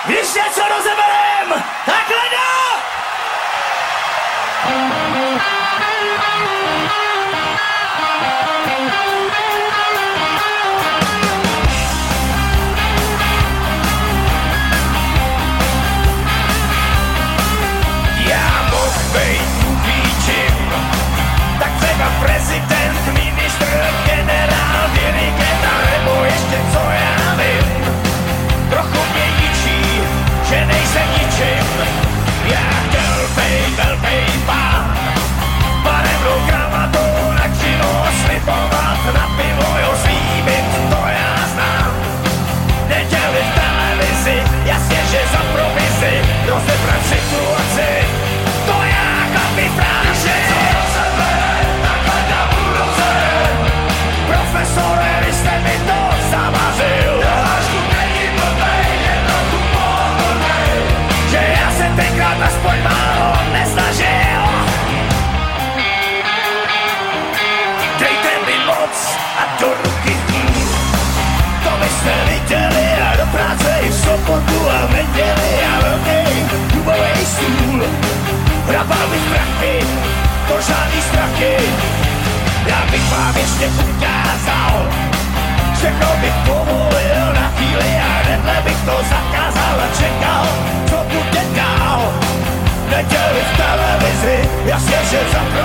Když něco rozeberem, tak leda! Já mohl bejt mluvíčím, tak třeba prezident, ministr, generál, dirigent a nebo ještě co já vím. Trochu mě ničí, že nejsem ničím. Já chtěl bejt velký pán, barevnou gramatou na křivo slibovat, na pivo jo slíbit, to já znám. Neděli v televizi, jasně, že za provizi, rozebrat situaci, to já chlapi fráži. Takhle na úroce, profesore, vy jste mi to zavařil. Dášku není blbej, jen trochu pohodlnej, že já jsem tenkrát aspoň málo nesnažil. Dejte mi moc a do ruky hůl, to byste viděli a do práce i v sobotu a v neděli a velký dubovej stůl. Hrabal bych prachy, to žádný strachy, já bych vám ještě ukázal. Všechno bych povolil na chvíli a hnedle bych to zakázal a čekal, co bude dál. Neděli v televizi, jasně, že za